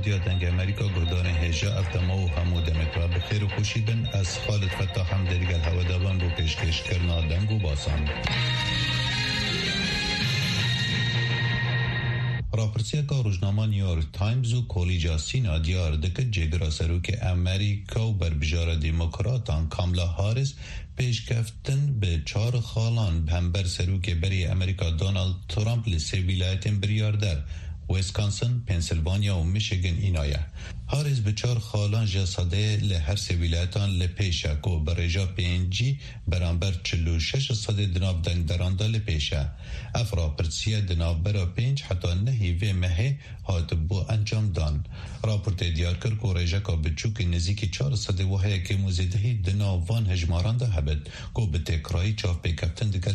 اتحادیه دنگ امریکا گردان هجا افتما و همو دمکرا بخیر و خوشی بن از خالد فتح هم درگل هوا دوان رو پیشکش کرنا دنگ و باسان. راپرسیه که روزنامه نیویورک تایمز و کلیجا سینا دیار دکت جگر سروک امریکا و بربجار دموکراتان کاملا هاریس پیشکفتن به 4 خالان همبر سروک بری امریکا دونالد ترامپ لسه ولایت بریاردر ویسکانسن، پنسیلوانیا و میشیگن اینایه. هاریس به 4 خالان جساده لهر سه ولایتان لپیشه که برجا پینجی برانبر 46 صد دناب دنگ درانده لپیشه. افرا پرسیه دناب برا 5 حتی نهی و مهی هات بو انجام دان. راپورت دیار کرد که رجا که بچوک نزیکی 400 وحیه که موزیدهی دناوان هجماران ده هبد که به تکرایی چاف پیکفتن دگل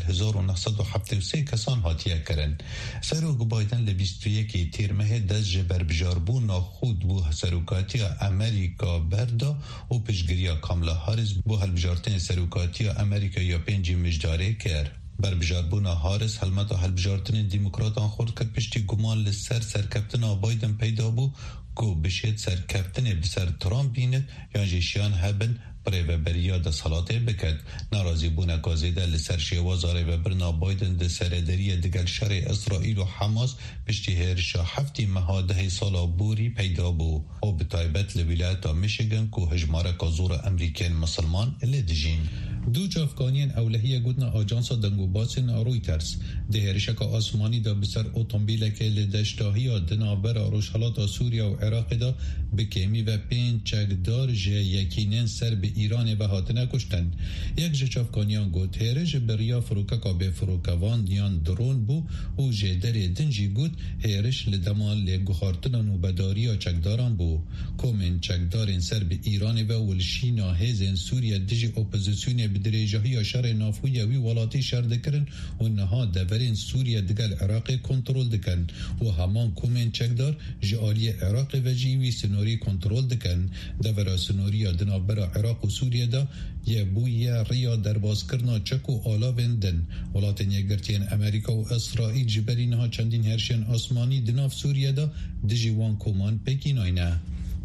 1973 کسان هاتیه کرن. سروک بایدن ل21 تیر مه دست جبر بجاربو ناخود بو سروکاتی امریکا بردا و پیشگیری کاملا هاریس بو هلبجارتن سروکاتی امریکا یا 5 مجداره کرد. بربجاربونا هاریس هلمتا هلبجارتن دموکراتان خورد که پشتی گمان لسر سرکفتن بایدن پیدا بو که بشید سرکفتن بسر ترامپ بیند یا جیشیان هبن برای بریا ده صلاته بکد. ناراضی بونه گازیده لسر شیوازاره و برنا بایدن ده سردری دگل شر اسرائیل و حماس پشتی هرشا 7 مهاده سالا بوری پیدا بو و به تایبت لولایت میشیگن که هجماره کازور امریکن مسلمان لدجین. دو افغانیان اولهیه گودنا آجانسا دنگوباسن رویترز ده هرشک آسمانی دا بسر اوتومبیل که لدشتاهی دنابر روشحالات سوریا و عراق دا بکیمی و 5 چکدار جه یکینن سر به ایران و هاتنه کشتن. یک جه افغانیان گود هرش بریا فروککا به فروکوان دیان درون بو و جه در دنجی گود هرش لدمان لگوخارتنان و بداریا چکداران بو. کومن چکدارن سر به ایران و ولشینا هزن سوریا دیجی اپوزیسیون بدریجهی شر نافویوی ولاتی شر دکرن و نها دورین سوریا دگل عراق کنترل دکن و همان کومن چکدار جعالی عراق و جیوی سنوری کنترل دکن. دورا سنوری دنابرا عراق و سوریا دا یه بوی ریا درباز کرنا چک و آلا وندن. ولات نیگرتین امریکا و اسرائیل جبرین ها چندین هرشن آسمانی دناف سوریا دا دجی وان کومان پکین آینه.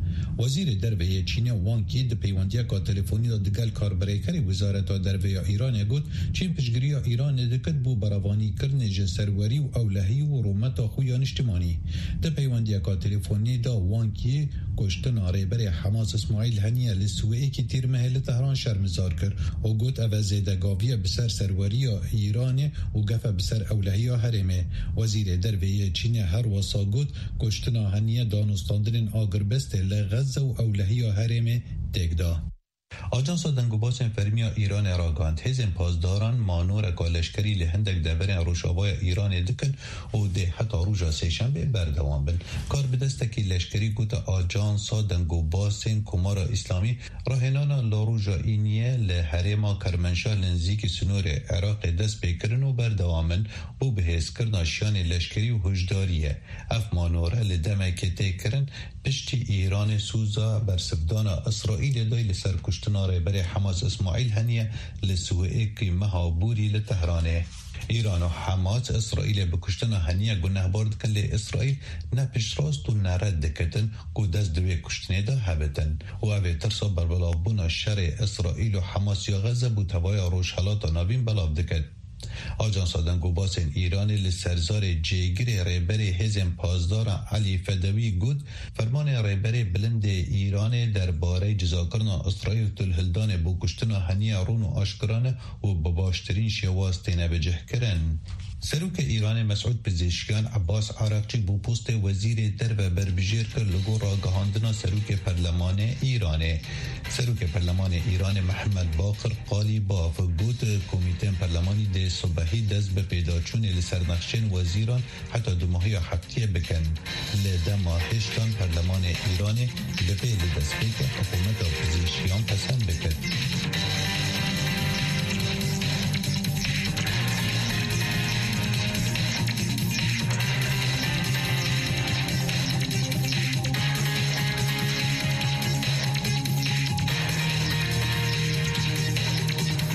وزیر درویه چین وانگ یی د پیوندیا کا تلفنی د دگل کاربریکری وزارت درویه ایران گوت چین پشگیری ایران دکت بو براوانی کرن جسروری و اولهی و رومت خویان اجتماعی. د پیوندیا کا تلفنی دا وانگ یی کشتن ریبر حماس اسماعیل هنیه لسوئه کی تیر محل تهران شرمزار کر و گوت او زیدگاوی بسر سروری ایران و گف بسر اولهی حرمه. وزیر درویه چین هر وسا گوت کشتن هنیه دانستاندن آگربست غزه و اولهی حرم دگدا. آجانس دنگوباس فرمیا ایران راگاند هزن پاسداران مانور کالشکری لهندک دبرن روشابای ایران دکن و ده حتی روژا سیشنبه بردوان بن. کار بدستکی لشکری گوت آجانس دنگوباس کمار اسلامی راهنانا لاروژا اینیه لحرما کرمنشا لنزیک سنور عراق دست بکرن و بردوان بن و به حس کرنا شیان لشکری و هجداریه. اف مانوره لدمک تکرن پشتی ایران سوزا بر سفدان اسرائیل دای لسر کشتناره برای حماس اسماعیل هنیه لسوئه که مهابوری لتهرانه. ایران و حماس اسرائیل بکشتن هنیه گناه بارد کن لی اسرائیل نه پیش راست و نه رد دکتن که دست دوی کشتنه ده هبتن و اوه ترسا بر بلابون شر اسرائیل و حماس یا غزه بو توای روشحالات نابین بلاب دکت. آجانس دنگوباس ایران لسرزار جیگر ریبر هزم پازدار علی فدوی گود فرمان ریبر بلند ایران درباره جزاکرنا اسرائیل تلهلدان بو کشتن هنی رون و آشکرانه و بباشترین شواستینه بجه کرن. سروک ایران مسعود پزشکیان عباس عراقچی بو پست وزیر درب بربجیر که لگو را گهاندنا سروک پرلمان ایرانه. سروک پرلمان ایران محمد باقر قالی باف گوت کمیته پرلمانی ده صبحی دست به پیداچون لسرنخشن وزیران حتی 2 ماهی هفتیه بکن. لدما هشتان پرلمان ایران به پیل دست بکن حکومت پزشکیان پسند بکن.